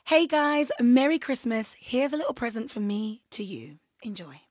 Hey guys, Merry Christmas. Here's a little present from me to you. Enjoy.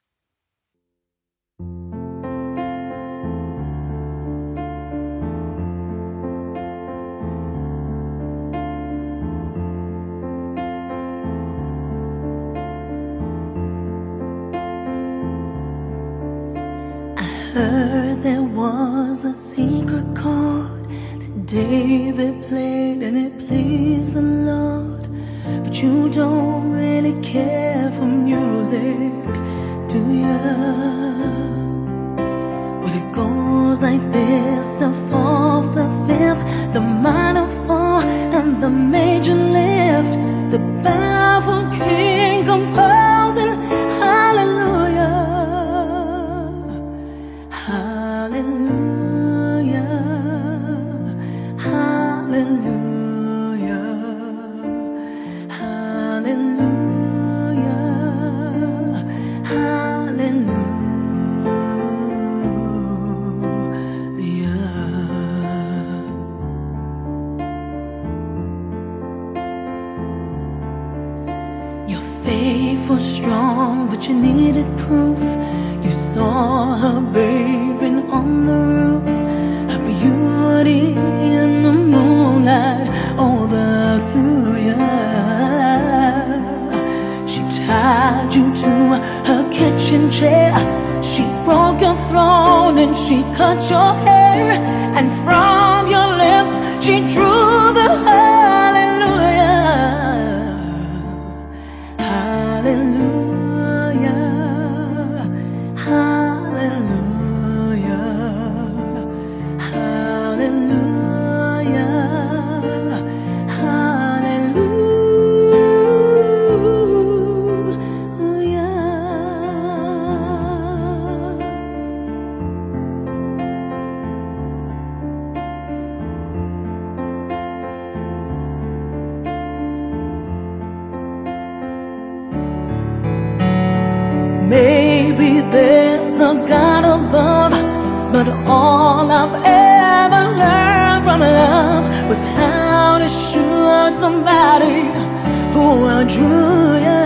Heard there was a secret chord that David played and it pleased the Lord. But you don't really care for music, do ya? Well, it goes like this: the fourth, the fifth, the minor fall, and the major lift. The baffled king composing hallelujah. Hallelujah, hallelujah, hallelujah, hallelujah. Your faith was strong, but you needed proof. You saw her bathing on the roof, her beauty in the moonlight overthrew you. She tied you to her kitchen chair, she broke your throne and she cut your hair, and from your lips she drew the hallelujah. Hallelujah, hallelujah, hallelujah, hallelujah. Maybe there's a God above, but all I've ever learned from love was how to show somebody who outdrew you.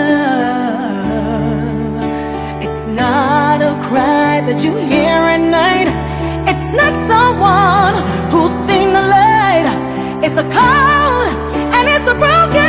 It's not a cry that you hear at night, it's not someone who's seen the light. It's a cold and it's a broken